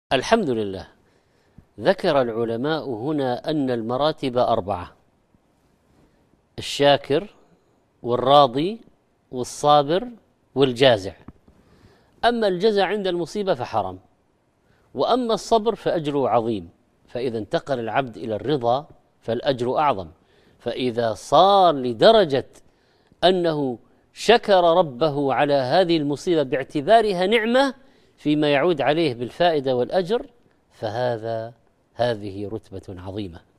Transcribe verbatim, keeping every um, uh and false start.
الحمد لله. ذكر العلماء هنا أن المراتب أربعة: الشاكر والراضي والصابر والجازع. أما الجزع عند المصيبة فحرام، وأما الصبر فأجره عظيم. فإذا انتقل العبد إلى الرضا فالأجر أعظم. فإذا صار لدرجة أنه شكر ربه على هذه المصيبة باعتبارها نعمة فيما يعود عليه بالفائدة والأجر، فهذا هذه رتبة عظيمة.